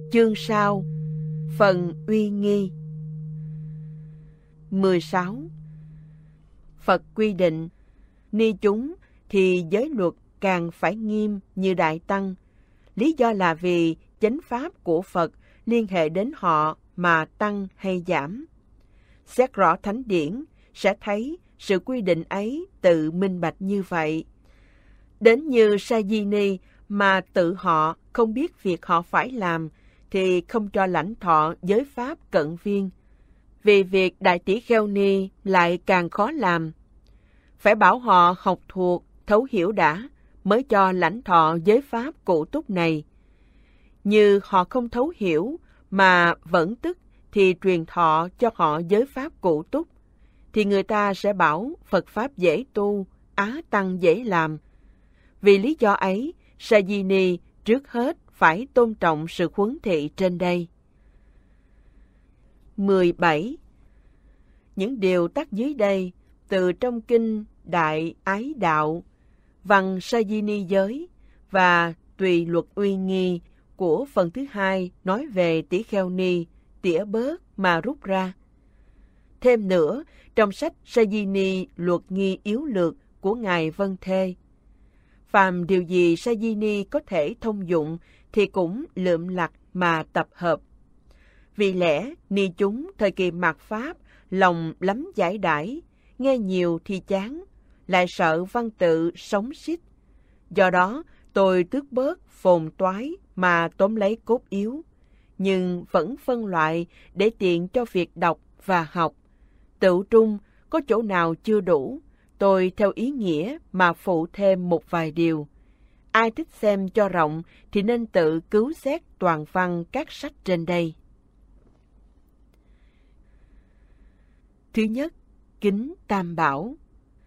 Chương sau. Phần uy nghi. 16. Phật quy định, ni chúng thì giới luật càng phải nghiêm như Đại Tăng. Lý do là vì chánh pháp của Phật liên hệ đến họ mà tăng hay giảm. Xét rõ thánh điển, sẽ thấy sự quy định ấy tự minh bạch như vậy. Đến như Sajini mà tự họ không biết việc họ phải làm, thì không cho lãnh thọ giới pháp cận viên. Vì việc Đại Tỷ Kheo Ni lại càng khó làm. Phải bảo họ học thuộc, thấu hiểu đã, mới cho lãnh thọ giới pháp cụ túc này. Như họ không thấu hiểu mà vẫn tức thì truyền thọ cho họ giới pháp cụ túc, thì người ta sẽ bảo Phật Pháp dễ tu, Á Tăng dễ làm. Vì lý do ấy, Sajini trước hết phải tôn trọng sự huấn thị trên đây. 17. Những điều tắt dưới đây từ trong kinh Đại Ái Đạo, văn Sajini giới và tùy luật uy nghi của phần thứ hai nói về tỷ kheo ni tỉa bớt mà rút ra. Thêm nữa, trong sách Sajini luật nghi yếu lược của Ngài Vân Thê, phàm điều gì Sajini có thể thông dụng thì cũng lượm lặt mà tập hợp. Vì lẽ ni chúng thời kỳ mạt Pháp lòng lắm giải đãi, nghe nhiều thì chán, lại sợ văn tự sống xích. Do đó tôi tước bớt phồn toái mà tóm lấy cốt yếu, nhưng vẫn phân loại để tiện cho việc đọc và học. Tự trung có chỗ nào chưa đủ, tôi theo ý nghĩa mà phụ thêm một vài điều. Ai thích xem cho rộng thì nên tự cứu xét toàn văn các sách trên đây. Thứ nhất, kính Tam Bảo.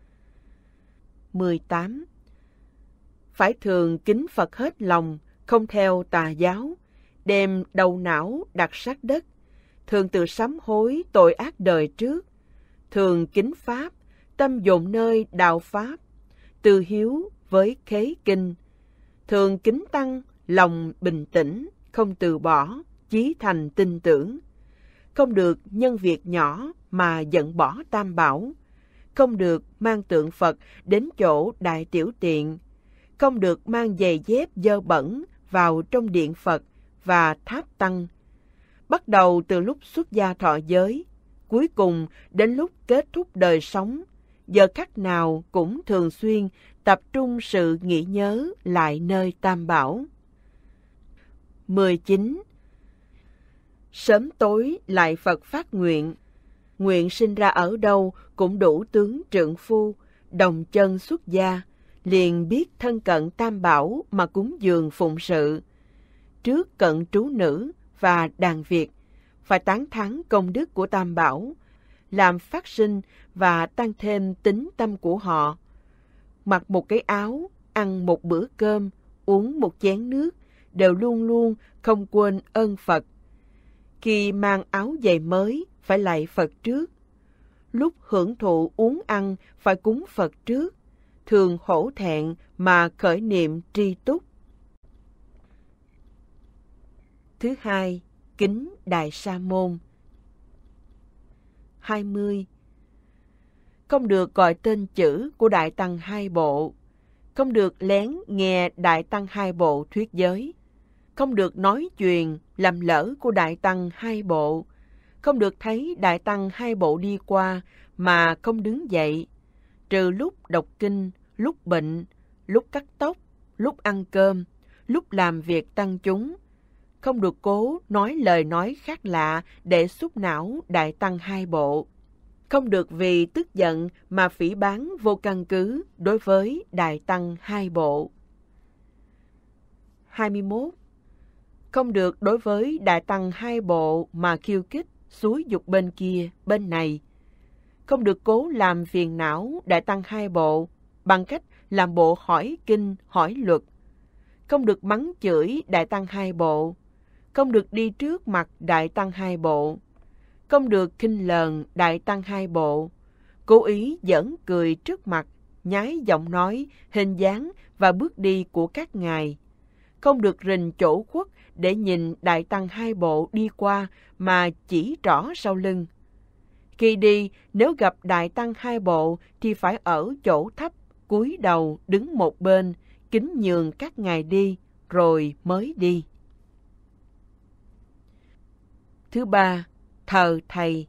18. Phải thường kính Phật hết lòng, không theo tà giáo, đem đầu não đặt sát đất, thường tự sám hối tội ác đời trước, thường kính Pháp, tâm dồn nơi đạo Pháp, từ hiếu với khế kinh, thường kính Tăng, lòng bình tĩnh, không từ bỏ, chí thành tin tưởng, không được nhân việc nhỏ mà giận bỏ Tam Bảo, không được mang tượng Phật đến chỗ đại tiểu tiện, không được mang giày dép dơ bẩn vào trong điện Phật và tháp Tăng. Bắt đầu từ lúc xuất gia thọ giới, cuối cùng đến lúc kết thúc đời sống, giờ khắc nào cũng thường xuyên tập trung sự nghĩ nhớ lại nơi Tam Bảo. 19. Sớm tối lại Phật phát nguyện, nguyện sinh ra ở đâu cũng đủ tướng trượng phu, đồng chân xuất gia, liền biết thân cận Tam Bảo mà cúng dường phụng sự. Trước cận trú nữ và đàn Việt, phải tán thán công đức của Tam Bảo, làm phát sinh và tăng thêm tín tâm của họ. Mặc một cái áo, ăn một bữa cơm, uống một chén nước, đều luôn luôn không quên ơn Phật. Khi mang áo giày mới, phải lạy Phật trước. Lúc hưởng thụ uống ăn, phải cúng Phật trước. Thường hổ thẹn mà khởi niệm tri túc. Thứ hai, kính Đại Sa Môn. 20. Không được gọi tên chữ của Đại Tăng Hai Bộ, không được lén nghe Đại Tăng Hai Bộ thuyết giới, không được nói chuyện làm lỡ của Đại Tăng Hai Bộ, không được thấy Đại Tăng Hai Bộ đi qua mà không đứng dậy, trừ lúc đọc kinh, lúc bệnh, lúc cắt tóc, lúc ăn cơm, lúc làm việc tăng chúng. Không được cố nói lời nói khác lạ để xúc não Đại Tăng Hai Bộ. Không được vì tức giận mà phỉ báng vô căn cứ đối với Đại Tăng Hai Bộ. 21. Không được đối với Đại Tăng Hai Bộ mà khiêu khích, xúi giục bên kia, bên này. Không được cố làm phiền não Đại Tăng Hai Bộ bằng cách làm bộ hỏi kinh, hỏi luật. Không được mắng chửi Đại Tăng Hai Bộ. Không được đi trước mặt Đại Tăng Hai Bộ. Không được khinh lờn Đại Tăng Hai Bộ. Cố ý giỡn cười trước mặt, nhái giọng nói, hình dáng và bước đi của các ngài. không được rình chỗ khuất để nhìn đại tăng hai bộ đi qua mà chỉ trỏ sau lưng. Khi đi, nếu gặp đại tăng hai bộ thì phải ở chỗ thấp, cúi đầu đứng một bên, kính nhường các ngài đi, rồi mới đi. Thứ ba, thờ thầy.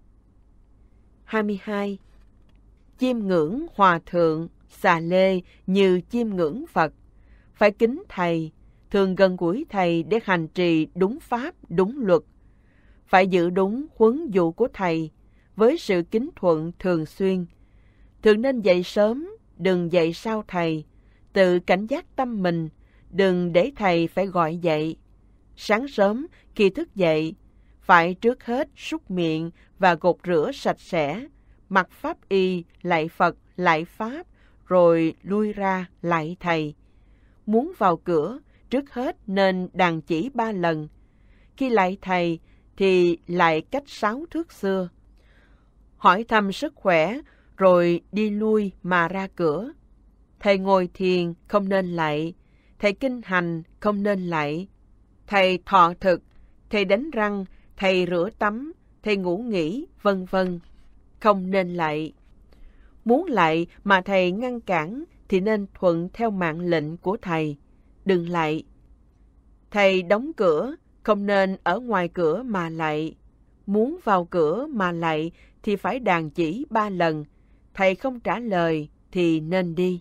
22. Chiêm ngưỡng hòa thượng, xà lê như chiêm ngưỡng Phật. Phải kính thầy, thường gần gũi thầy để hành trì đúng pháp, đúng luật. Phải giữ đúng huấn dụ của thầy, với sự kính thuận thường xuyên. Thường nên dậy sớm, đừng dậy sau thầy. Tự cảnh giác tâm mình, đừng để thầy phải gọi dậy. Sáng sớm, khi thức dậy, phải trước hết súc miệng và gột rửa sạch sẽ, mặc pháp y, lạy Phật, lạy Pháp, rồi lui ra lạy thầy. Muốn vào cửa, trước hết nên đàn chỉ 3 lần. Khi lạy thầy thì lại cách 6 thước xưa. Hỏi thăm sức khỏe, rồi đi lui mà ra cửa. Thầy ngồi thiền không nên lạy, thầy kinh hành không nên lạy, thầy thọ thực, thầy đánh răng, thầy rửa tắm, thầy ngủ nghỉ, vân vân, không nên lạy. Muốn lạy mà thầy ngăn cản thì nên thuận theo mạng lệnh của thầy, đừng lạy. Thầy đóng cửa, không nên ở ngoài cửa mà lạy. Muốn vào cửa mà lạy thì phải đàn chỉ 3 lần, thầy không trả lời thì nên đi.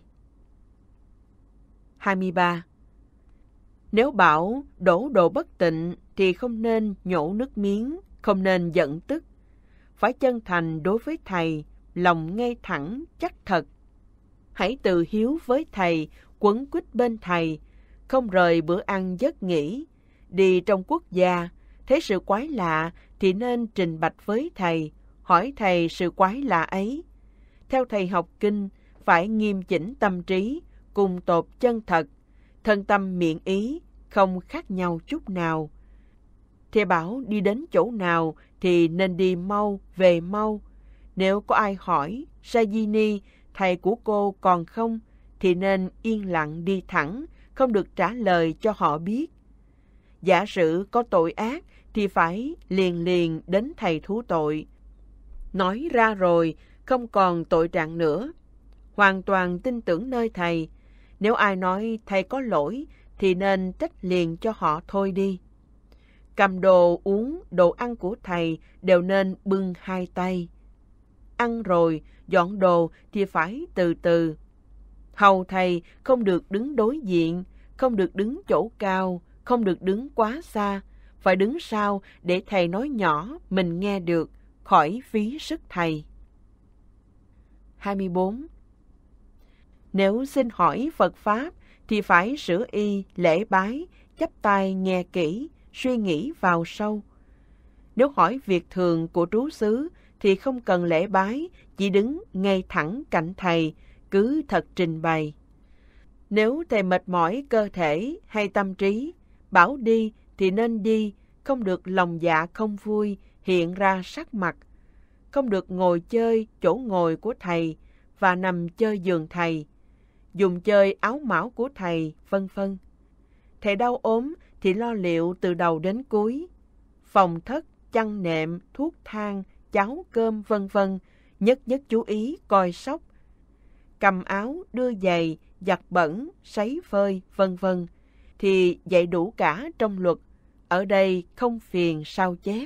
23. Nếu bảo đổ đồ bất tịnh thì không nên nhổ nước miếng, không nên giận tức. Phải chân thành đối với thầy, lòng ngay thẳng, chắc thật. Hãy tự hiếu với thầy, quấn quýt bên thầy, không rời bữa ăn giấc nghỉ. Đi trong quốc gia, thấy sự quái lạ thì nên trình bạch với thầy, hỏi thầy sự quái lạ ấy. Theo thầy học kinh, phải nghiêm chỉnh tâm trí, cùng tột chân thật, thân tâm miệng ý, không khác nhau chút nào. Thầy bảo đi đến chỗ nào thì nên đi mau, về mau. Nếu có ai hỏi, Sajini, thầy của cô còn không, thì nên yên lặng đi thẳng, không được trả lời cho họ biết. Giả sử có tội ác thì phải liền liền đến thầy thú tội. Nói ra rồi, không còn tội trạng nữa. Hoàn toàn tin tưởng nơi thầy. Nếu ai nói thầy có lỗi thì nên trách liền cho họ thôi đi. Cầm đồ uống, đồ ăn của thầy đều nên bưng 2 tay. Ăn rồi, dọn đồ thì phải từ từ. Hầu thầy không được đứng đối diện, không được đứng chỗ cao, không được đứng quá xa, phải đứng sau để thầy nói nhỏ mình nghe được, khỏi phí sức thầy. 24. Nếu xin hỏi Phật Pháp thì phải sửa y, lễ bái, chắp tay nghe kỹ, suy nghĩ vào sâu. Nếu hỏi việc thường của trú xứ thì không cần lễ bái, chỉ đứng ngay thẳng cạnh thầy, cứ thật trình bày. Nếu thầy mệt mỏi cơ thể hay tâm trí, bảo đi thì nên đi, không được lòng dạ không vui, hiện ra sắc mặt. Không được ngồi chơi chỗ ngồi của thầy và nằm chơi giường thầy, dùng chơi áo mão của thầy, vân vân. Thầy đau ốm thì lo liệu từ đầu đến cuối. Phòng thất, chăn nệm, thuốc thang, cháo cơm, vân vân, nhất nhất chú ý coi sóc. Cầm áo, đưa giày, giặt bẩn, sấy phơi, vân vân, thì dạy đủ cả trong luật. Ở đây không phiền sao chép.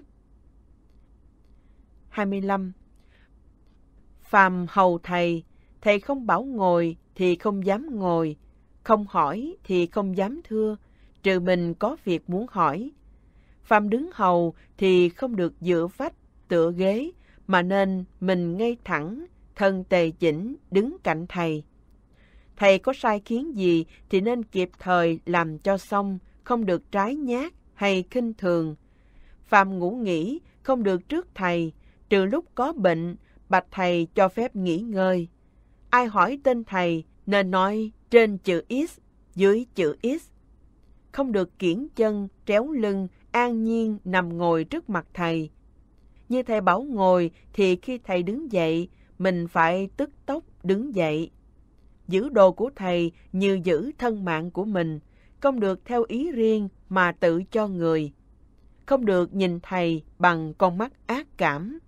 25. Phàm hầu thầy, thầy không bảo ngồi thì không dám ngồi, không hỏi thì không dám thưa, trừ mình có việc muốn hỏi. Phàm đứng hầu thì không được dựa vách, tựa ghế, mà nên mình ngay thẳng, thân tề chỉnh, đứng cạnh thầy. Thầy có sai khiến gì thì nên kịp thời làm cho xong, không được trái nhác hay khinh thường. Phàm ngủ nghỉ không được trước thầy, trừ lúc có bệnh, bạch thầy cho phép nghỉ ngơi. Ai hỏi tên thầy nên nói trên chữ X, dưới chữ X. Không được kiễng chân, tréo lưng, an nhiên nằm ngồi trước mặt thầy. Như thầy bảo ngồi thì khi thầy đứng dậy, mình phải tức tốc đứng dậy. Giữ đồ của thầy như giữ thân mạng của mình, không được theo ý riêng mà tự cho người, không được nhìn thầy bằng con mắt ác cảm.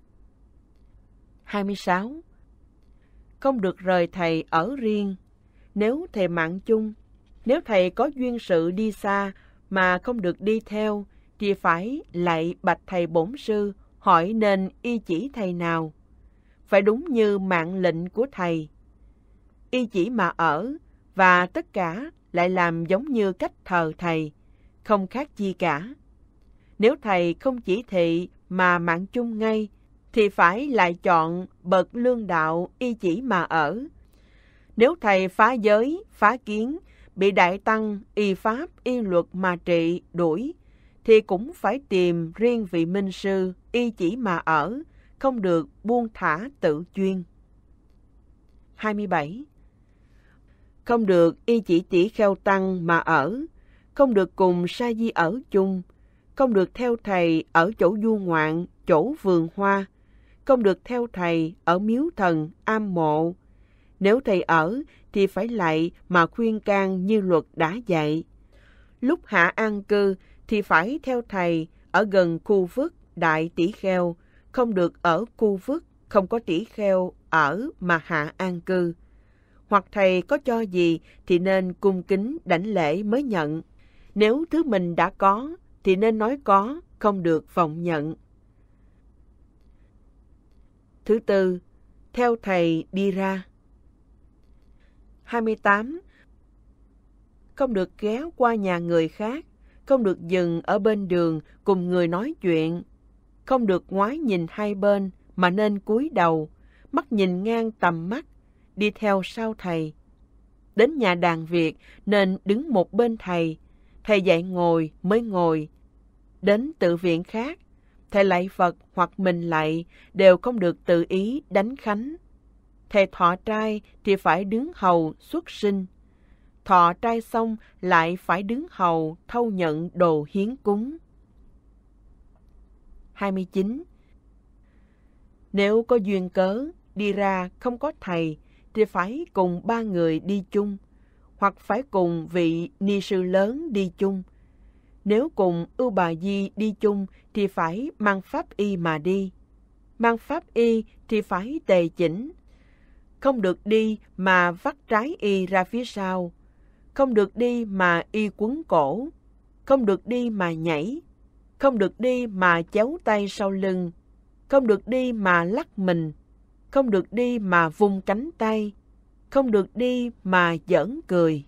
26. Không được rời thầy ở riêng. Nếu thầy mạng chung, nếu thầy có duyên sự đi xa mà không được đi theo, thì phải lạy bạch thầy bổn sư, hỏi nên y chỉ thầy nào. Phải đúng như mạng lệnh của thầy. Y chỉ mà ở, và tất cả lại làm giống như cách thờ thầy, không khác chi cả. Nếu thầy không chỉ thị mà mạng chung ngay, thì phải lại chọn bậc lương đạo y chỉ mà ở. Nếu thầy phá giới, phá kiến, bị đại tăng, y pháp, y luật mà trị, đuổi, thì cũng phải tìm riêng vị minh sư, y chỉ mà ở, không được buông thả tự chuyên. 27. Không được y chỉ tỷ kheo tăng mà ở, không được cùng sa di ở chung, không được theo thầy ở chỗ du ngoạn, chỗ vườn hoa, không được theo thầy ở miếu thần, am mộ. Nếu thầy ở thì phải lạy mà khuyên can như luật đã dạy. Lúc hạ an cư thì phải theo thầy ở gần khu vức đại tỷ kheo, không được ở khu vức không có tỷ kheo ở mà hạ an cư. Hoặc thầy có cho gì thì nên cung kính đảnh lễ mới nhận. Nếu thứ mình đã có thì nên nói có, không được vọng nhận. Thứ tư, theo thầy đi ra. 28. Không được ghé qua nhà người khác, không được dừng ở bên đường cùng người nói chuyện, không được ngoái nhìn hai bên mà nên cúi đầu, mắt nhìn ngang tầm mắt, đi theo sau thầy. Đến nhà đàn Việt nên đứng một bên thầy dạy ngồi mới ngồi. Đến tự viện khác, thầy lạy Phật hoặc mình lạy đều không được tự ý đánh khánh. Thầy thọ trai thì phải đứng hầu xuất sinh. Thọ trai xong lại phải đứng hầu thâu nhận đồ hiến cúng. 29. Nếu có duyên cớ, đi ra không có thầy, thì phải cùng 3 người đi chung, hoặc phải cùng vị ni sư lớn đi chung. Nếu cùng Ưu Bà Di đi chung thì phải mang pháp y mà đi. Mang pháp y thì phải tề chỉnh. Không được đi mà vắt trái y ra phía sau. Không được đi mà y quấn cổ. Không được đi mà nhảy. Không được đi mà chéo tay sau lưng. Không được đi mà lắc mình. Không được đi mà vung cánh tay. Không được đi mà giỡn cười.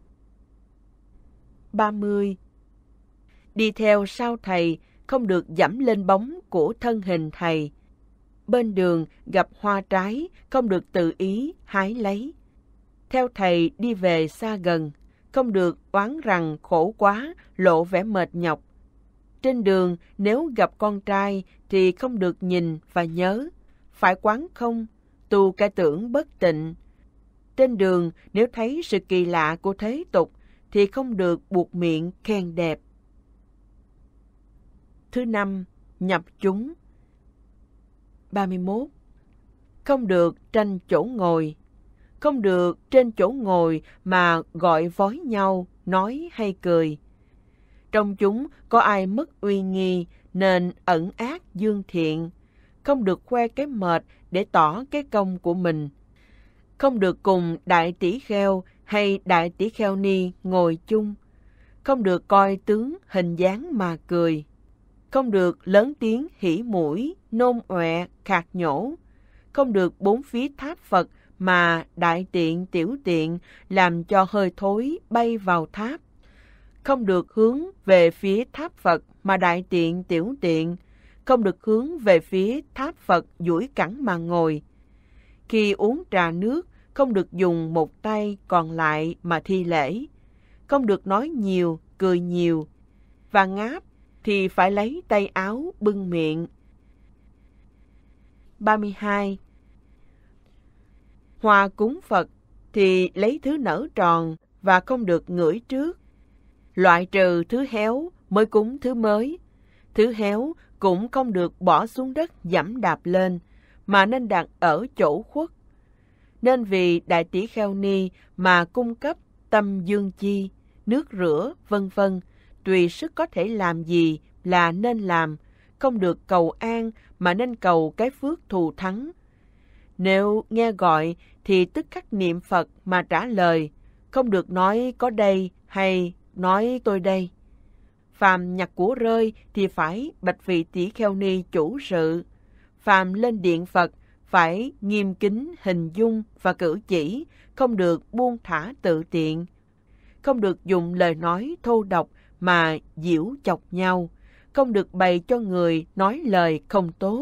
30. Đi theo sau thầy, không được dẫm lên bóng của thân hình thầy. Bên đường gặp hoa trái, không được tự ý hái lấy. Theo thầy đi về xa gần, không được oán rằng khổ quá, lộ vẻ mệt nhọc. Trên đường nếu gặp con trai thì không được nhìn và nhớ, phải quán không, tu cải tưởng bất tịnh. Trên đường nếu thấy sự kỳ lạ của thế tục thì không được buộc miệng khen đẹp. Thứ năm, nhập chúng. 31. Không được tranh chỗ ngồi. Không được trên chỗ ngồi mà gọi vói nhau, nói hay cười. Trong chúng có ai mất uy nghi nên ẩn ác dương thiện. Không được khoe cái mệt để tỏ cái công của mình. Không được cùng đại tỷ kheo hay đại tỷ kheo ni ngồi chung. Không được coi tướng hình dáng mà cười. Không được lớn tiếng hỉ mũi, nôn ọe, khạc nhổ. Không được bốn phía tháp Phật mà đại tiện tiểu tiện làm cho hơi thối bay vào tháp. Không được hướng về phía tháp Phật mà đại tiện tiểu tiện. Không được hướng về phía tháp Phật duỗi cẳng mà ngồi. Khi uống trà nước, không được dùng một tay còn lại mà thi lễ. Không được nói nhiều, cười nhiều. Và ngáp thì phải lấy tay áo bưng miệng. 32. Hoa cúng Phật thì lấy thứ nở tròn và không được ngửi trước. Loại trừ thứ héo mới cúng thứ mới. Thứ héo cũng không được bỏ xuống đất giẫm đạp lên, mà nên đặt ở chỗ khuất. Nên vì đại tỷ kheo ni mà cung cấp tâm dương chi, nước rửa, vân vân, tùy sức có thể làm gì là nên làm, không được cầu an mà nên cầu cái phước thù thắng. Nếu nghe gọi thì tức khắc niệm Phật mà trả lời, không được nói có đây hay nói tôi đây. Phàm nhặt của rơi thì phải bạch vị tỷ kheo ni chủ sự. Phàm lên điện Phật phải nghiêm kính hình dung và cử chỉ, không được buông thả tự tiện. Không được dùng lời nói thô độc mà giễu chọc nhau, không được bày cho người nói lời không tốt.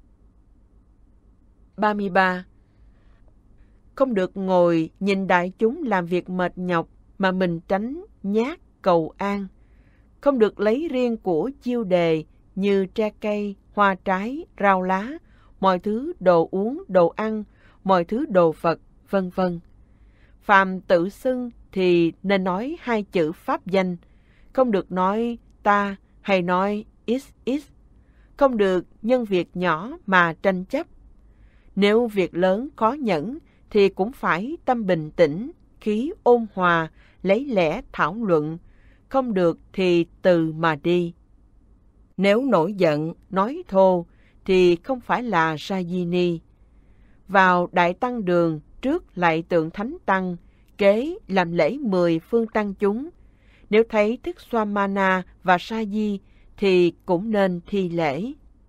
33. Không được ngồi nhìn đại chúng làm việc mệt nhọc mà mình tránh nhát cầu an. Không được lấy riêng của chiêu đề như tre cây, hoa trái, rau lá, mọi thứ đồ uống, đồ ăn, mọi thứ đồ Phật, vân vân. Phàm tự xưng thì nên nói 2 chữ pháp danh, không được nói ta hay nói x. Không được nhân việc nhỏ mà tranh chấp. Nếu việc lớn khó nhẫn thì cũng phải tâm bình tĩnh, khí ôn hòa, lấy lẽ thảo luận, không được thì từ mà đi. Nếu nổi giận, nói thô thì không phải là Sajini. Vào Đại Tăng Đường trước lạy tượng Thánh Tăng, kế làm lễ 10 phương tăng chúng. Nếu thấy Thích Swamana và Saji thì cũng nên thi lễ.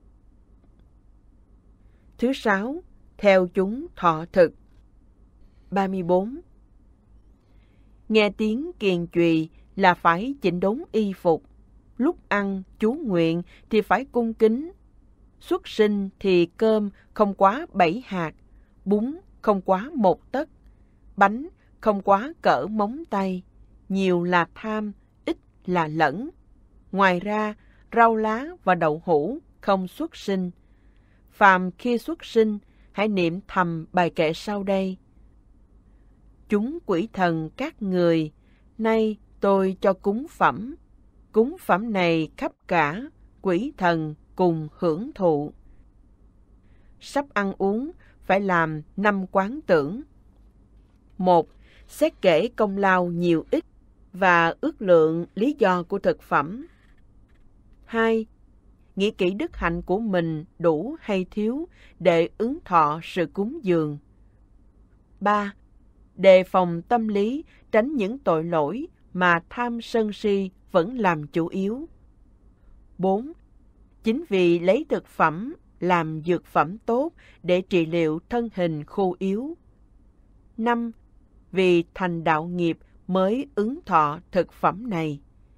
Thứ 6. Theo chúng thọ thực. 34. Nghe tiếng kiền chùy là phải chỉnh đốn y phục. Lúc ăn, chú nguyện thì phải cung kính. Xuất sinh thì cơm không quá 7 hạt, bún không quá 1 tấc, bánh không quá cỡ móng tay, nhiều là tham, ít là lẫn. Ngoài ra, rau lá và đậu hũ không xuất sinh. Phàm khi xuất sinh, hãy niệm thầm bài kệ sau đây. Chúng quỷ thần các người, nay tôi cho cúng phẩm này khắp cả, quỷ thần cùng hưởng thụ. Sắp ăn uống, phải làm 5 quán tưởng. 1. Xét kể công lao nhiều ít và ước lượng lý do của thực phẩm. 2. Nghĩ kỹ đức hạnh của mình đủ hay thiếu để ứng thọ sự cúng dường. 3. Đề phòng tâm lý, tránh những tội lỗi mà tham sân si vẫn làm chủ yếu. 4. Chính vì lấy thực phẩm làm dược phẩm tốt để trị liệu thân hình khô yếu. 5. Vì thành đạo nghiệp mới ứng thọ thực phẩm này.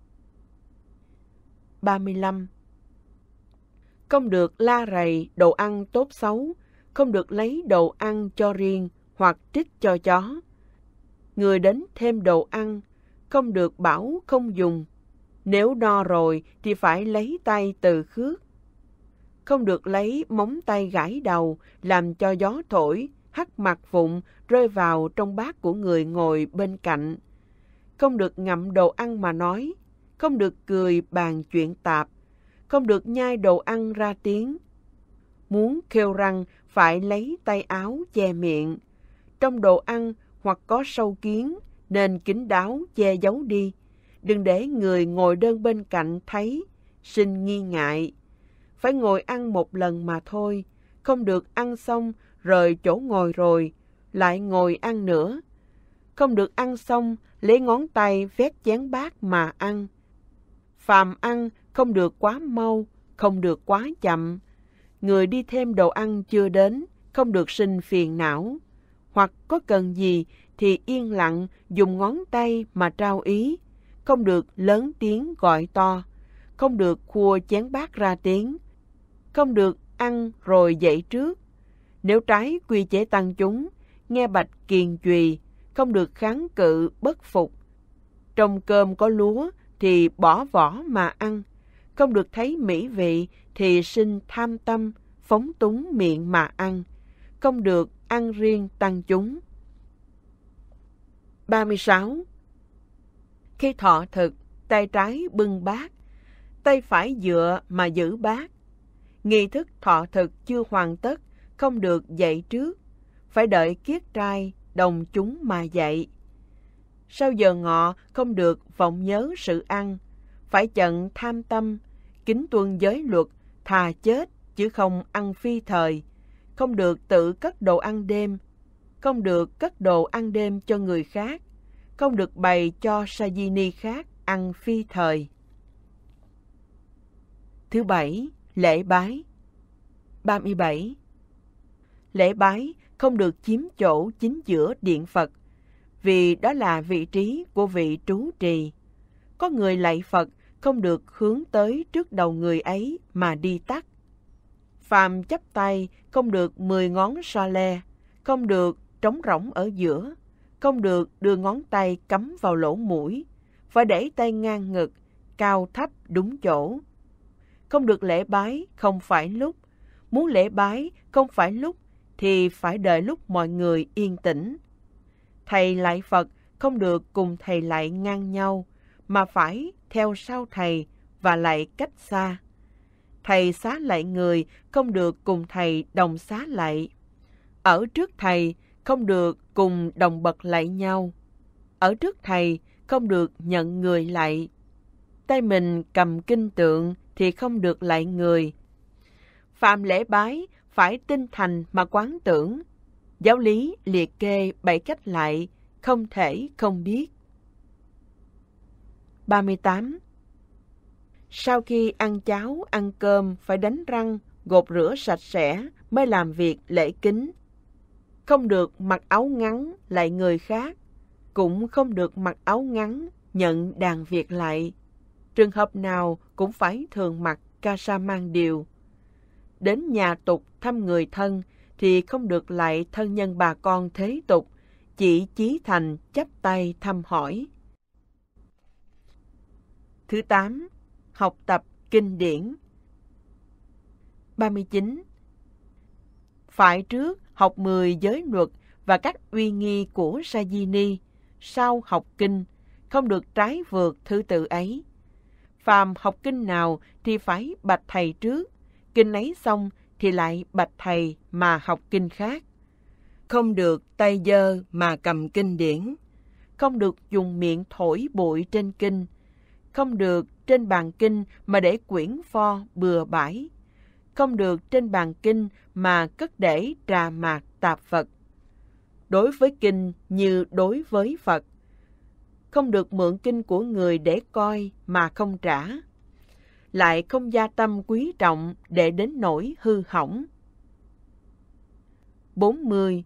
35. Không được la rầy đồ ăn tốt xấu, không được lấy đồ ăn cho riêng hoặc trích cho chó. Người đến thêm đồ ăn, không được bảo không dùng. Nếu no rồi thì phải lấy tay từ khước. Không được lấy móng tay gãi đầu, làm cho gió thổi, hắt mặt vụn rơi vào trong bát của người ngồi bên cạnh. Không được ngậm đồ ăn mà nói, không được cười bàn chuyện tạp, không được nhai đồ ăn ra tiếng. Muốn khêu răng phải lấy tay áo che miệng. Trong đồ ăn hoặc có sâu kiến nên kín đáo che giấu đi. Đừng để người ngồi đơn bên cạnh thấy, sinh nghi ngại. Phải ngồi ăn một lần mà thôi, không được ăn xong rời chỗ ngồi rồi, lại ngồi ăn nữa. Không được ăn xong, lấy ngón tay vét chén bát mà ăn. Phàm ăn không được quá mau, không được quá chậm. Người đi thêm đồ ăn chưa đến, không được sinh phiền não. Hoặc có cần gì thì yên lặng dùng ngón tay mà trao ý. Không được lớn tiếng gọi to, không được khua chén bát ra tiếng. Không được ăn rồi dậy trước. Nếu trái quy chế tăng chúng, nghe bạch kiền chùy, không được kháng cự bất phục. Trong cơm có lúa thì bỏ vỏ mà ăn. Không được thấy mỹ vị thì sinh tham tâm, phóng túng miệng mà ăn. Không được ăn riêng tăng chúng. 36. Khi thọ thực, tay trái bưng bát, tay phải dựa mà giữ bát. Nghi thức thọ thực chưa hoàn tất, không được dậy trước, phải đợi kiết trai đồng chúng mà dậy. Sau giờ ngọ không được vọng nhớ sự ăn, phải chận tham tâm, kính tuân giới luật, thà chết chứ không ăn phi thời, không được tự cất đồ ăn đêm, không được cất đồ ăn đêm cho người khác, không được bày cho Sajini khác ăn phi thời. Thứ bảy, lễ bái. 37. Lễ bái không được chiếm chỗ chính giữa điện Phật, vì đó là vị trí của vị trú trì. Có người lạy Phật không được hướng tới trước đầu người ấy mà đi tắt. Phàm chắp tay không được 10 ngón so le, không được trống rỗng ở giữa, không được đưa ngón tay cắm vào lỗ mũi, phải để tay ngang ngực, cao thấp đúng chỗ. Không được lễ bái không phải lúc, muốn lễ bái không phải lúc thì phải đợi lúc mọi người yên tĩnh. Thầy lạy Phật không được cùng thầy lạy ngang nhau, mà phải theo sau thầy và lạy cách xa. Thầy xá lạy người không được cùng thầy đồng xá lạy. Ở trước thầy không được cùng đồng bậc lạy nhau. Ở trước thầy không được nhận người lạy. Tay mình cầm kinh tượng thì không được lạy người. Phạm lễ bái phải tinh thành mà quán tưởng. Giáo lý liệt kê 7 cách lạy, không thể không biết. 38. Sau khi ăn cháo, ăn cơm phải đánh răng, gột rửa sạch sẽ mới làm việc lễ kính. Không được mặc áo ngắn lạy người khác, cũng không được mặc áo ngắn nhận đàn việc lạy. Trường hợp nào cũng phải thường mặc ca-sa mang điều. Đến nhà tục thăm người thân thì không được lạy thân nhân bà con thế tục, chỉ chí thành chắp tay thăm hỏi. Thứ 8. Học tập kinh điển. 39. Phải trước học 10 giới luật và các uy nghi của Sajini, sau học kinh, không được trái vượt thứ tự ấy. Phàm học kinh nào thì phải bạch thầy trước, kinh ấy xong thì lại bạch thầy mà học kinh khác. Không được tay giơ mà cầm kinh điển, không được dùng miệng thổi bụi trên kinh, không được trên bàn kinh mà để quyển pho bừa bãi, không được trên bàn kinh mà cất để trà mạt tạp vật. Đối với kinh như đối với Phật, không được mượn kinh của người để coi mà không trả, lại không gia tâm quý trọng để đến nỗi hư hỏng. 40.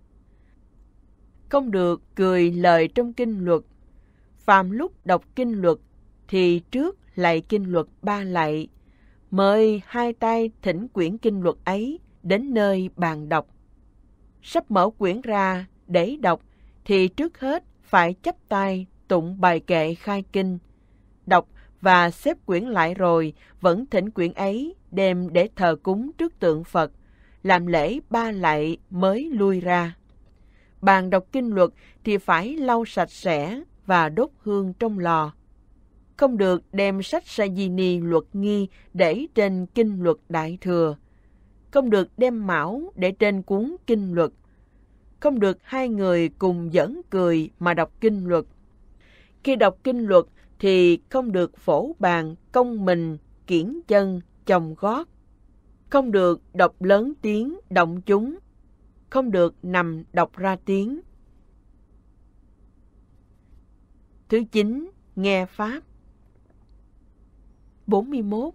Không được cười lời trong kinh luật. Phàm lúc đọc kinh luật thì trước lạy kinh luật 3 lạy, mời hai tay thỉnh quyển kinh luật ấy đến nơi bàn đọc. Sắp mở quyển ra để đọc thì trước hết phải chắp tay tụng bài kệ khai kinh. Đọc và xếp quyển lại rồi vẫn thỉnh quyển ấy đem để thờ cúng trước tượng Phật, làm lễ 3 lạy mới lui ra. Bàn đọc kinh luật thì phải lau sạch sẽ và đốt hương trong lò. Không được đem sách Sajini luật nghi để trên kinh luật Đại Thừa. Không được đem mão để trên cuốn kinh luật. Không được hai người cùng giỡn cười mà đọc kinh luật. Khi đọc kinh luật thì không được phổ bàn, cong mình, kiễng chân, chồng gót. Không được đọc lớn tiếng, động chúng. Không được nằm đọc ra tiếng. Thứ 9. Nghe Pháp. 41.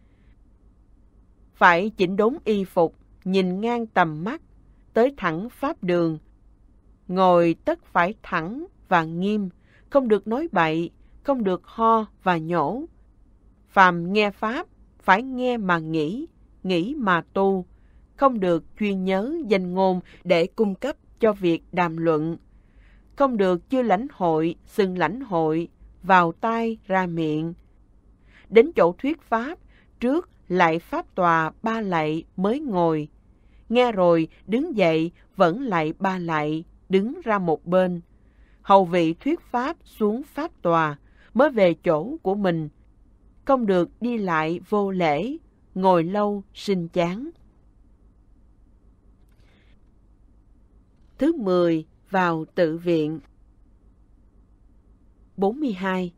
Phải chỉnh đốn y phục, nhìn ngang tầm mắt, tới thẳng pháp đường. Ngồi tất phải thẳng và nghiêm, không được nói bậy, không được ho và nhổ. Phàm nghe Pháp, phải nghe mà nghĩ mà tu, không được chuyên nhớ danh ngôn để cung cấp cho việc đàm luận. Không được chưa lãnh hội, xưng lãnh hội, vào tai ra miệng. Đến chỗ thuyết Pháp, trước lạy Pháp tòa 3 lạy mới ngồi. Nghe rồi đứng dậy vẫn lạy 3 lạy, đứng ra một bên. Hầu vị thuyết Pháp xuống Pháp tòa mới về chỗ của mình. Không được đi lại vô lễ, ngồi lâu sinh chán. Thứ 10. Vào tự viện. 42.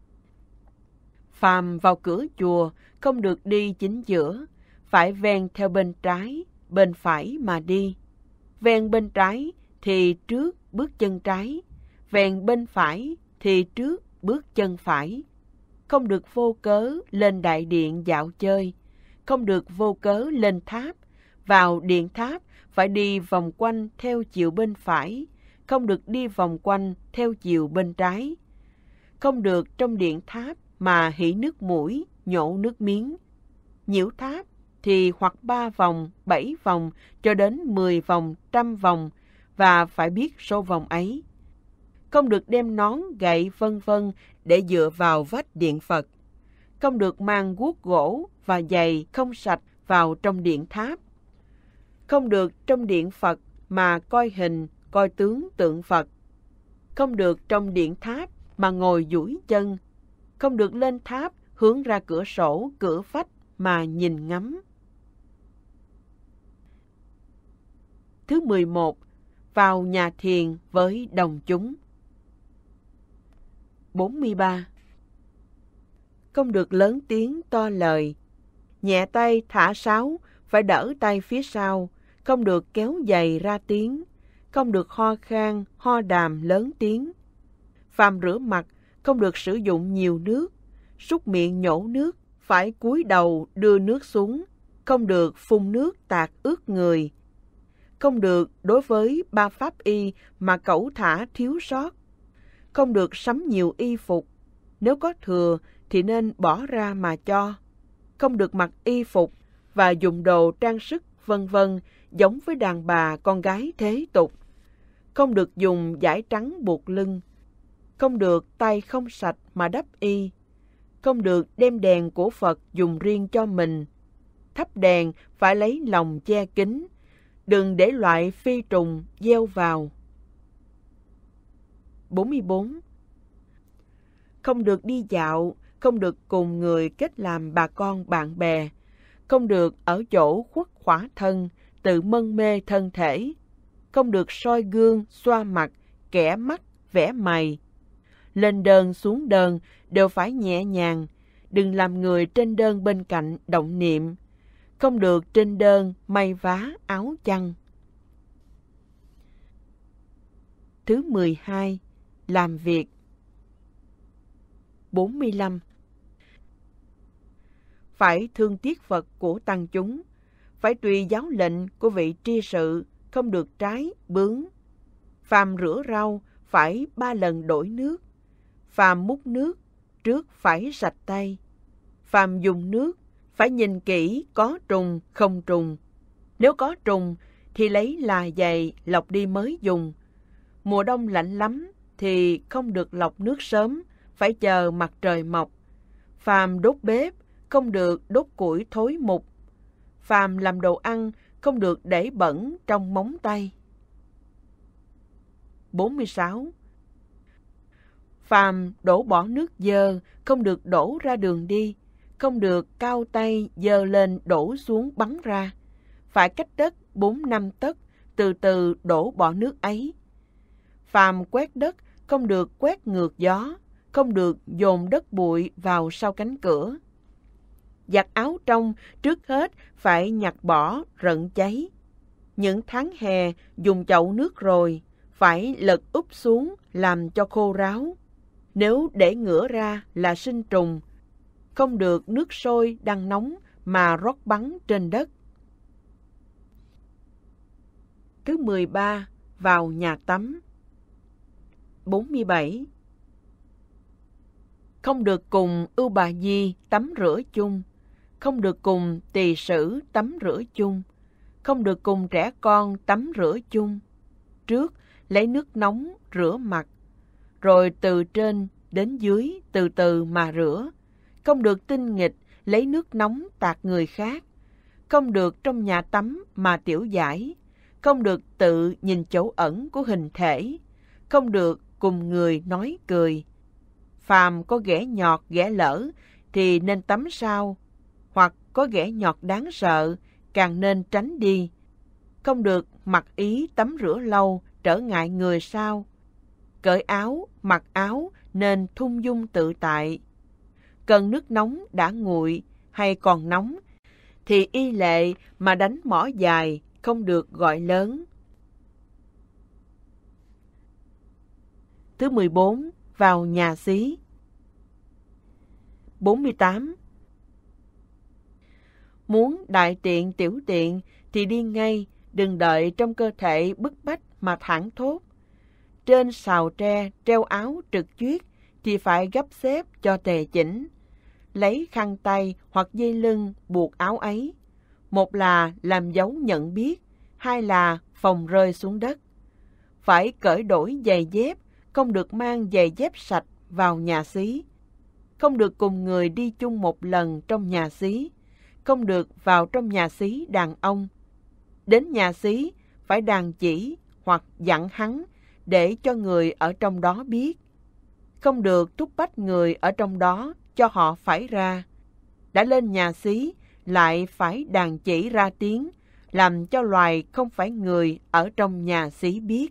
Phàm vào cửa chùa không được đi chính giữa, phải ven theo bên trái, bên phải mà đi. Ven bên trái thì trước bước chân trái, ven bên phải thì trước bước chân phải. Không được vô cớ lên đại điện dạo chơi, không được vô cớ lên tháp. Vào điện tháp phải đi vòng quanh theo chiều bên phải, không được đi vòng quanh theo chiều bên trái. Không được trong điện tháp mà hỉ nước mũi, nhổ nước miếng. Nhiễu tháp thì hoặc 3 vòng, 7 vòng cho đến 10 vòng, 100 vòng, và phải biết số vòng ấy. Không được đem nón, gậy vân vân để dựa vào vách điện Phật. Không được mang guốc gỗ và giày không sạch vào trong điện tháp. Không được trong điện Phật mà coi hình, coi tướng tượng Phật. Không được trong điện tháp mà ngồi duỗi chân. Không được lên tháp hướng ra cửa sổ, cửa vách mà nhìn ngắm. Thứ 11. Vào nhà thiền với đồng chúng. 43. Không được lớn tiếng to lời. Nhẹ tay thả sáo, phải đỡ tay phía sau, không được kéo giày ra tiếng, không được ho khan, ho đàm lớn tiếng. Phàm rửa mặt, không được sử dụng nhiều nước, súc miệng nhổ nước, phải cúi đầu đưa nước xuống, không được phun nước tạt ướt người. Không được đối với 3 pháp y mà cẩu thả thiếu sót. Không được sắm nhiều y phục, nếu có thừa thì nên bỏ ra mà cho. Không được mặc y phục và dùng đồ trang sức vân vân giống với đàn bà con gái thế tục. Không được dùng dải trắng buộc lưng. Không được tay không sạch mà đắp y. Không được đem đèn của Phật dùng riêng cho mình. Thắp đèn phải lấy lòng che kín. Đừng để loại phi trùng gieo vào. 44. Không được đi dạo, không được cùng người kết làm bà con bạn bè. Không được ở chỗ khuất khỏa thân, tự mân mê thân thể. Không được soi gương, xoa mặt, kẻ mắt, vẽ mày. Lên đơn xuống đơn đều phải nhẹ nhàng, đừng làm người trên đơn bên cạnh động niệm. Không được trên đơn may vá áo chăn. Thứ 12. Làm việc. 45. Phải thương tiếc Phật của tăng chúng, phải tùy giáo lệnh của vị tri sự, không được trái, bướng. Phàm rửa rau, phải 3 lần đổi nước. Phàm múc nước, trước phải sạch tay. Phàm dùng nước, phải nhìn kỹ có trùng, không trùng. Nếu có trùng, thì lấy là giày lọc đi mới dùng. Mùa đông lạnh lắm, thì không được lọc nước sớm, phải chờ mặt trời mọc. Phàm đốt bếp, không được đốt củi thối mục. Phàm làm đồ ăn, không được để bẩn trong móng tay. 46. Phàm đổ bỏ nước dơ, không được đổ ra đường đi, không được cao tay dơ lên đổ xuống bắn ra. Phải cách đất 4-5 tấc, từ từ đổ bỏ nước ấy. Phàm quét đất, không được quét ngược gió, không được dồn đất bụi vào sau cánh cửa. Giặt áo trong, trước hết phải nhặt bỏ, rận cháy. Những tháng hè dùng chậu nước rồi, phải lật úp xuống làm cho khô ráo. Nếu để ngửa ra là sinh trùng, không được nước sôi đang nóng mà rót bắn trên đất. Thứ 13. Vào nhà tắm. 47. Không được cùng Ưu Bà Di tắm rửa chung, không được cùng tỳ sử tắm rửa chung, không được cùng trẻ con tắm rửa chung. Trước lấy nước nóng rửa mặt, rồi từ trên đến dưới từ từ mà rửa. Không được tinh nghịch lấy nước nóng tạt người khác. Không được trong nhà tắm mà tiểu giải. Không được tự nhìn chỗ ẩn của hình thể. Không được cùng người nói cười. Phàm có ghẻ nhọt ghẻ lỡ thì nên tắm sau, hoặc có ghẻ nhọt đáng sợ càng nên tránh đi. Không được mặc ý tắm rửa lâu trở ngại người sau. Cởi áo, mặc áo nên thung dung tự tại. Cần nước nóng đã nguội hay còn nóng, thì y lệ mà đánh mõ dài, không được gọi lớn. Thứ 14. Vào nhà xí. 48. Muốn đại tiện tiểu tiện thì đi ngay, đừng đợi trong cơ thể bức bách mà thảng thốt. Trên sào tre treo áo trực chuyết thì phải gấp xếp cho tề chỉnh. Lấy khăn tay hoặc dây lưng buộc áo ấy. Một là làm dấu nhận biết, hai là phòng rơi xuống đất. Phải cởi đổi giày dép, không được mang giày dép sạch vào nhà xí. Không được cùng người đi chung một lần trong nhà xí. Không được vào trong nhà xí đàn ông. Đến nhà xí phải đàn chỉ hoặc dặn hắn để cho người ở trong đó biết. Không được thúc bách người ở trong đó cho họ phải ra. Đã lên nhà xí lại phải đàn chỉ ra tiếng, làm cho loài không phải người ở trong nhà xí biết.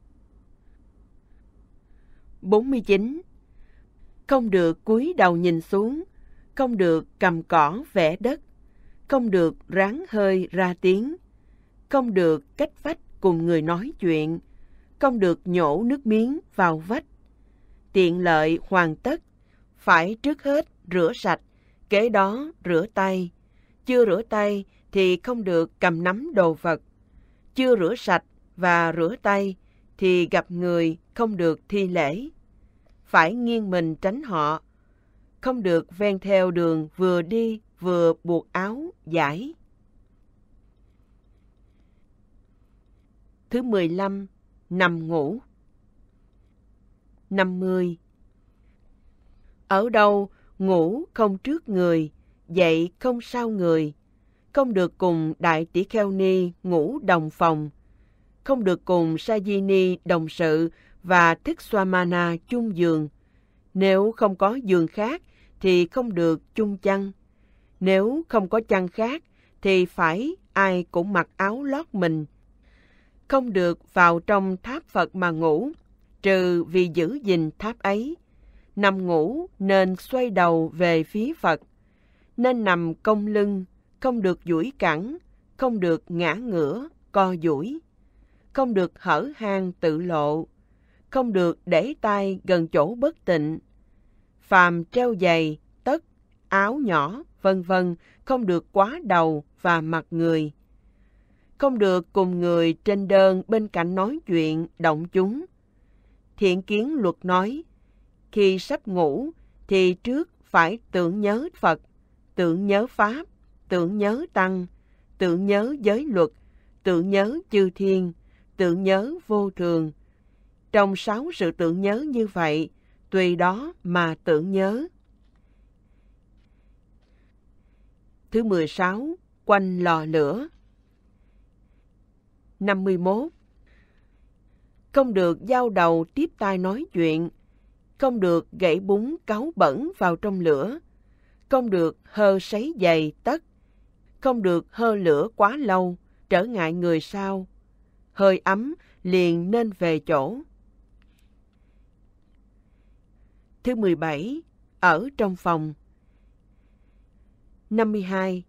49. Không được cúi đầu nhìn xuống, không được cầm cỏ vẽ đất, không được ráng hơi ra tiếng, không được cách vách cùng người nói chuyện, không được nhổ nước miếng vào vách. Tiện lợi hoàn tất, phải trước hết rửa sạch, kế đó rửa tay. Chưa rửa tay thì không được cầm nắm đồ vật. Chưa rửa sạch và rửa tay thì gặp người không được thi lễ. Phải nghiêng mình tránh họ. Không được ven theo đường vừa đi vừa buộc áo dải. Thứ 15. Nằm ngủ. 50. Ở đâu ngủ không trước người, dậy không sau người. Không được cùng Đại Tỷ Kheo Ni ngủ đồng phòng. Không được cùng Sajini đồng sự và Thích Swamana chung giường. Nếu không có giường khác thì không được chung chăn. Nếu không có chăn khác thì phải ai cũng mặc áo lót mình. Không được vào trong tháp Phật mà ngủ, trừ vì giữ gìn tháp ấy. Nằm ngủ nên xoay đầu về phía Phật. Nên nằm cong lưng, không được duỗi cẳng, không được ngã ngửa, co duỗi. Không được hở hang tự lộ, không được để tay gần chỗ bất tịnh. Phàm treo giày, tất, áo nhỏ, vân vân, không được quá đầu và mặt người. Không được cùng người trên đơn bên cạnh nói chuyện, động chúng. Thiện Kiến Luật nói, khi sắp ngủ thì trước phải tưởng nhớ Phật, tưởng nhớ Pháp, tưởng nhớ Tăng, tưởng nhớ giới luật, tưởng nhớ chư thiên, tưởng nhớ vô thường. Trong 6 sự tưởng nhớ như vậy, tùy đó mà tưởng nhớ. Thứ 16. Quanh lò lửa. 51. Không được giao đầu tiếp tai nói chuyện, không được gãy bún cáu bẩn vào trong lửa, không được hơ sấy giày tất, không được hơ lửa quá lâu, trở ngại người sau. Hơi ấm liền nên về chỗ. Thứ 17. Ở trong phòng. 52.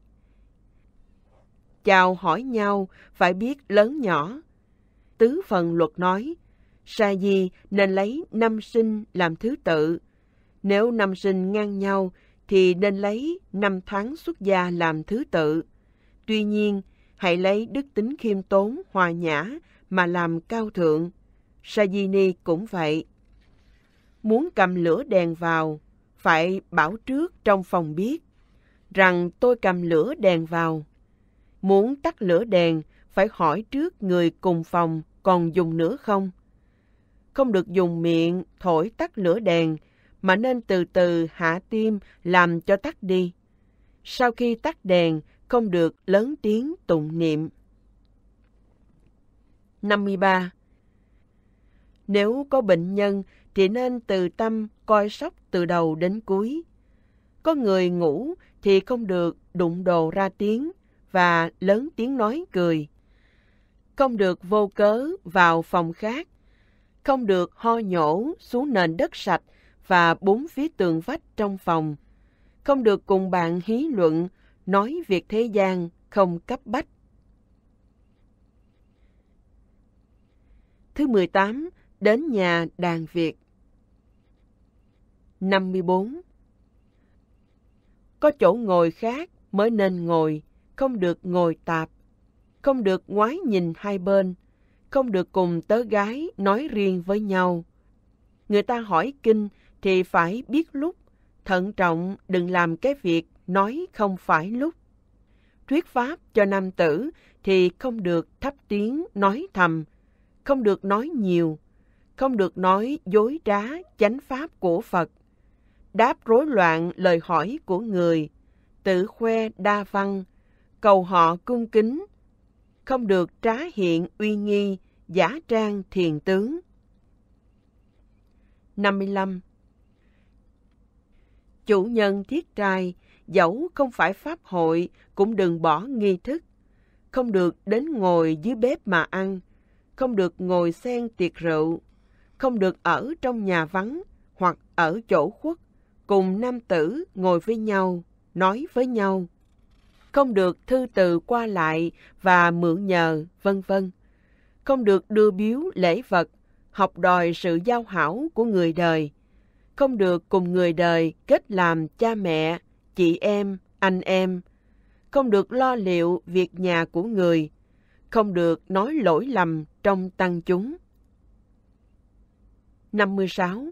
Chào hỏi nhau phải biết lớn nhỏ. Tứ phần luật nói, sa di nên lấy năm sinh làm thứ tự. Nếu năm sinh ngang nhau thì nên lấy 5 tháng xuất gia làm thứ tự. Tuy nhiên, hãy lấy đức tính khiêm tốn, hòa nhã mà làm cao thượng. Sajini cũng vậy. Muốn cầm lửa đèn vào, phải bảo trước trong phòng biết rằng tôi cầm lửa đèn vào. Muốn tắt lửa đèn, phải hỏi trước người cùng phòng còn dùng nữa không. Không được dùng miệng thổi tắt lửa đèn, mà nên từ từ hạ tim làm cho tắt đi. Sau khi tắt đèn, không được lớn tiếng tụng niệm. 53. Nếu có bệnh nhân thì nên từ tâm coi sóc từ đầu đến cuối. Có người ngủ thì không được đụng đồ ra tiếng và lớn tiếng nói cười. Không được vô cớ vào phòng khác. Không được ho nhổ xuống nền đất sạch và bốn phía tường vách trong phòng. Không được cùng bạn hí luận, nói việc thế gian không cấp bách. Thứ 18, đến nhà đàn Việt. 54. Có chỗ ngồi khác mới nên ngồi, không được ngồi tạp, không được ngoái nhìn hai bên, không được cùng tớ gái nói riêng với nhau. Người ta hỏi kinh thì phải biết lúc, thận trọng đừng làm cái việc nói không phải lúc. Thuyết pháp cho nam tử thì không được thấp tiếng nói thầm, không được nói nhiều, không được nói dối trá chánh pháp của Phật, đáp rối loạn lời hỏi của người, tự khoe đa văn, cầu họ cung kính, không được trá hiện uy nghi, giả trang thiền tướng. 55. Chủ nhân thiết trai, dẫu không phải pháp hội, cũng đừng bỏ nghi thức. Không được đến ngồi dưới bếp mà ăn, không được ngồi xen tiệc rượu, không được ở trong nhà vắng hoặc ở chỗ khuất, cùng nam tử ngồi với nhau, nói với nhau. Không được thư từ qua lại và mượn nhờ, vân vân. Không được đưa biếu lễ vật, học đòi sự giao hảo của người đời. Không được cùng người đời kết làm cha mẹ, chị em, anh em. Không được lo liệu việc nhà của người. Không được nói lỗi lầm trong tăng chúng. 56.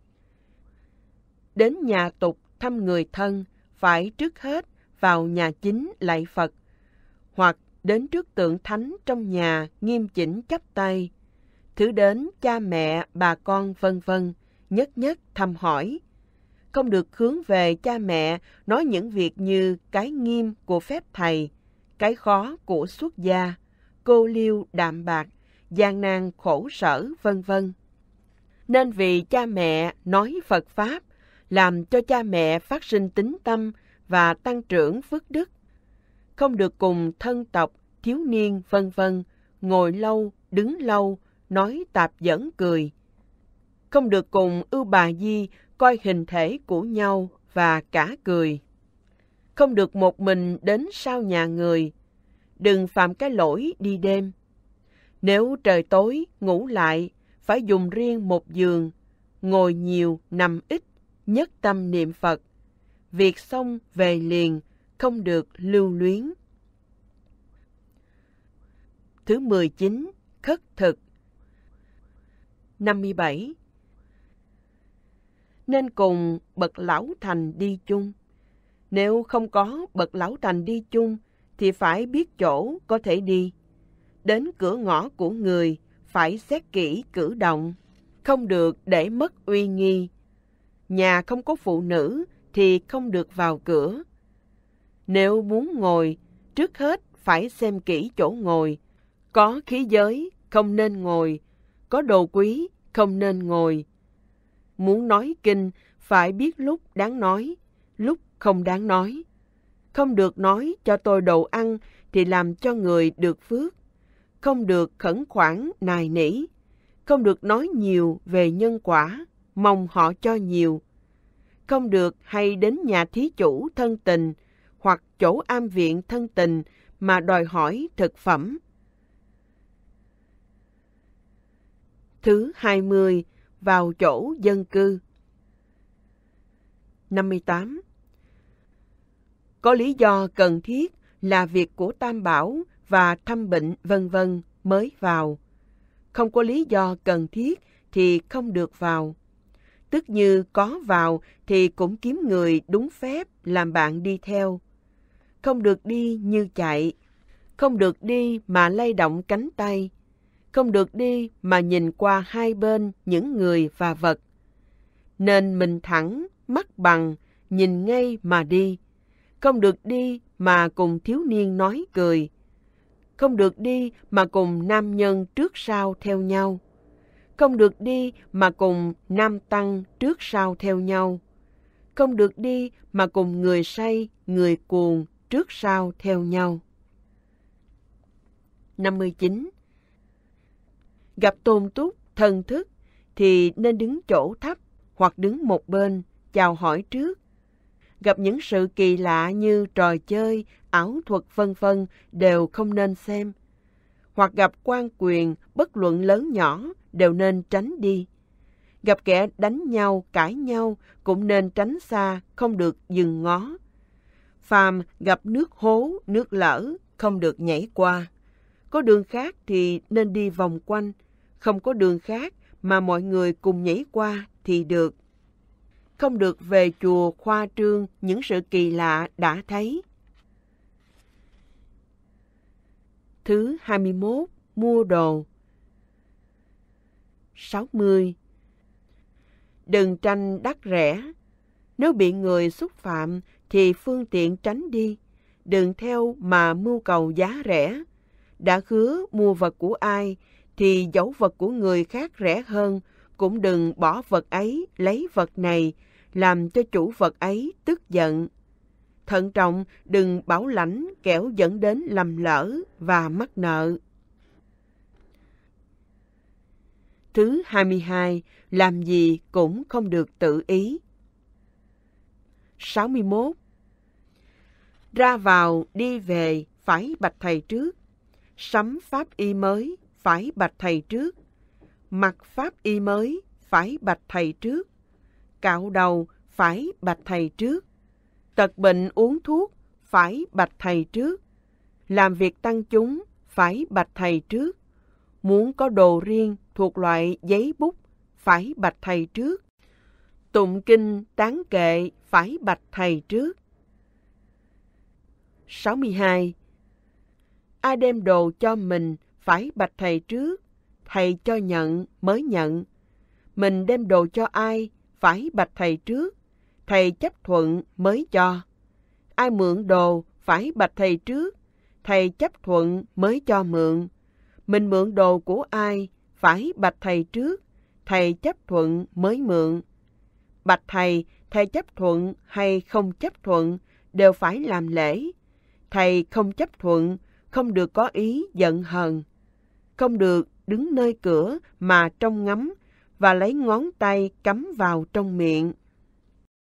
Đến nhà tục thăm người thân, phải trước hết vào nhà chính lạy Phật, hoặc đến trước tượng thánh trong nhà nghiêm chỉnh chắp tay, thử đến cha mẹ, bà con vân vân, nhất nhất thăm hỏi. Không được hướng về cha mẹ nói những việc như cái nghiêm của phép thầy, cái khó của xuất gia, cô liêu đạm bạc, gian nan khổ sở vân vân. Nên vì cha mẹ nói Phật Pháp, làm cho cha mẹ phát sinh tín tâm và tăng trưởng phước đức. Không được cùng thân tộc, thiếu niên vân vân, ngồi lâu, đứng lâu, nói tạp giỡn cười. Không được cùng ưu bà di coi hình thể của nhau và cả cười. Không được một mình đến sau nhà người. Đừng phạm cái lỗi đi đêm. Nếu trời tối, ngủ lại, phải dùng riêng một giường, ngồi nhiều, nằm ít, nhất tâm niệm Phật. Việc xong về liền, không được lưu luyến. Thứ 19, khất thực. 57. Nên cùng bậc lão thành đi chung. Nếu không có bậc lão thành đi chung, thì phải biết chỗ có thể đi. Đến cửa ngõ của người, phải xét kỹ cử động, không được để mất uy nghi. Nhà không có phụ nữ thì không được vào cửa. Nếu muốn ngồi, trước hết phải xem kỹ chỗ ngồi. Có khí giới, không nên ngồi. Có đồ quý, không nên ngồi. Muốn nói kinh, phải biết lúc đáng nói, lúc không đáng nói. Không được nói cho tôi đồ ăn thì làm cho người được phước. Không được khẩn khoản nài nỉ. Không được nói nhiều về nhân quả, mong họ cho nhiều. Không được hay đến nhà thí chủ thân tình hoặc chỗ am viện thân tình mà đòi hỏi thực phẩm. Thứ 20, vào chỗ dân cư. 58. Có lý do cần thiết là việc của Tam Bảo và thăm bệnh vân vân mới vào. Không có lý do cần thiết thì không được vào. Tức như có vào thì cũng kiếm người đúng phép làm bạn đi theo. Không được đi như chạy. Không được đi mà lay động cánh tay. Không được đi mà nhìn qua hai bên những người và vật. Nên mình thẳng, mắt bằng, nhìn ngay mà đi. Không được đi mà cùng thiếu niên nói cười. Không được đi mà cùng nam nhân trước sau theo nhau. Không được đi mà cùng nam tăng trước sau theo nhau. Không được đi mà cùng người say, người cuồng trước sau theo nhau. 59. Gặp tôn túc, thân thức thì nên đứng chỗ thấp hoặc đứng một bên, chào hỏi trước. Gặp những sự kỳ lạ như trò chơi, ảo thuật vân vân đều không nên xem. Hoặc gặp quan quyền, bất luận lớn nhỏ, đều nên tránh đi. Gặp kẻ đánh nhau, cãi nhau, cũng nên tránh xa, không được dừng ngó. Phàm gặp nước hố, nước lở, không được nhảy qua. Có đường khác thì nên đi vòng quanh, không có đường khác mà mọi người cùng nhảy qua thì được. Không được về chùa khoa trương những sự kỳ lạ đã thấy. Thứ 21. Mua đồ. 60. Đừng tranh đắt rẻ. Nếu bị người xúc phạm thì phương tiện tránh đi. Đừng theo mà mưu cầu giá rẻ. Đã hứa mua vật của ai thì dẫu vật của người khác rẻ hơn, cũng đừng bỏ vật ấy lấy vật này, làm cho chủ vật ấy tức giận. Thận trọng, đừng bảo lãnh kẻo dẫn đến lầm lỡ và mắc nợ. Thứ 22. Làm gì cũng không được tự ý. 61. Ra vào, đi về, phải bạch thầy trước. Sắm pháp y mới, phải bạch thầy trước. Mặc pháp y mới, phải bạch thầy trước. Cạo đầu, phải bạch thầy trước. Tật bệnh uống thuốc, phải bạch thầy trước. Làm việc tăng chúng, phải bạch thầy trước. Muốn có đồ riêng thuộc loại giấy bút, phải bạch thầy trước. Tụng kinh, tán kệ, phải bạch thầy trước. 62. Ai đem đồ cho mình, phải bạch thầy trước. Thầy cho nhận mới nhận. Mình đem đồ cho ai, phải bạch thầy trước. Thầy chấp thuận mới cho. Ai mượn đồ, phải bạch thầy trước. Thầy chấp thuận mới cho mượn. Mình mượn đồ của ai, phải bạch thầy trước. Thầy chấp thuận mới mượn. Bạch thầy, thầy chấp thuận hay không chấp thuận, đều phải làm lễ. Thầy không chấp thuận, không được có ý giận hờn. Không được đứng nơi cửa mà trông ngắm và lấy ngón tay cắm vào trong miệng.